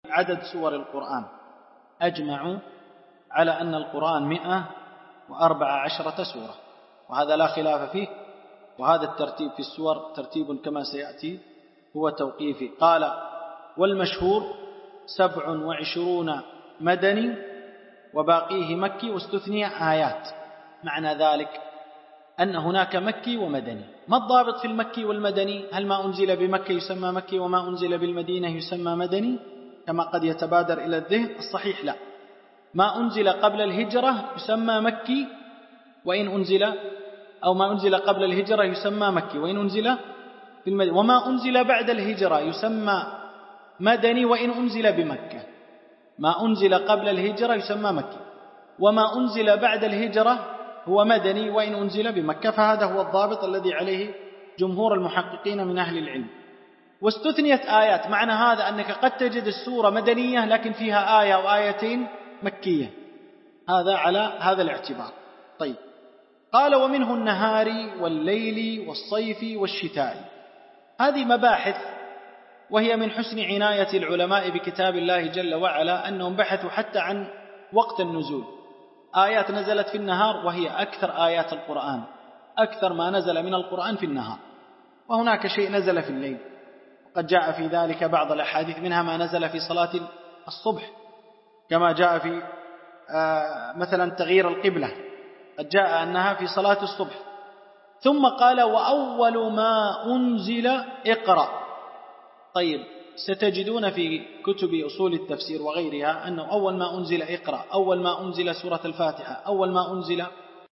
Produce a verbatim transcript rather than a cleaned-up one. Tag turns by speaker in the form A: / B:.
A: عدد سور القرآن أجمعوا على أن القرآن مئة وأربع عشرة سورة، وهذا لا خلاف فيه، وهذا الترتيب في السور ترتيب كما سيأتي هو توقيفي. قال والمشهور سبع وعشرون مدني وباقيه مكي واستثني آيات. معنى ذلك أن هناك مكي ومدني. ما الضابط في المكي والمدني؟ هل ما أنزل بمكة يسمى مكي وما أنزل بالمدينة يسمى مدني كما قد يتبادر إلى الذهن؟ الصحيح لا، ما أنزل قبل الهجرة يسمى مكي وإن أنزل أو ما أنزل قبل الهجرة يسمى مكي وإن أنزل في المدينة، وما أنزل بعد الهجرة يسمى مدني وإن أنزل بمكة. ما أنزل قبل الهجرة يسمى مكي، وما أنزل بعد الهجرة هو مدني وإن أنزل بمكة. فهذا هو الضابط الذي عليه جمهور المحققين من أهل العلم. واستثنيت آيات، معنى هذا أنك قد تجد السورة مدنية لكن فيها آية أو آيتين مكية، هذا على هذا الاعتبار. طيب، قال ومنه النهار والليل والصيف والشتاء. هذه مباحث، وهي من حسن عناية العلماء بكتاب الله جل وعلا أنهم بحثوا حتى عن وقت النزول. آيات نزلت في النهار وهي أكثر آيات القرآن، أكثر ما نزل من القرآن في النهار، وهناك شيء نزل في الليل، قد جاء في ذلك بعض الأحاديث، منها ما نزل في صلاة الصبح كما جاء في آه مثلا تغيير القبلة، قد جاء أنها في صلاة الصبح. ثم قال وأول ما أنزل اقرأ. طيب، ستجدون في كتب أصول التفسير وغيرها أنه أول ما أنزل اقرأ، أول ما أنزل سورة الفاتحة، أول ما أنزل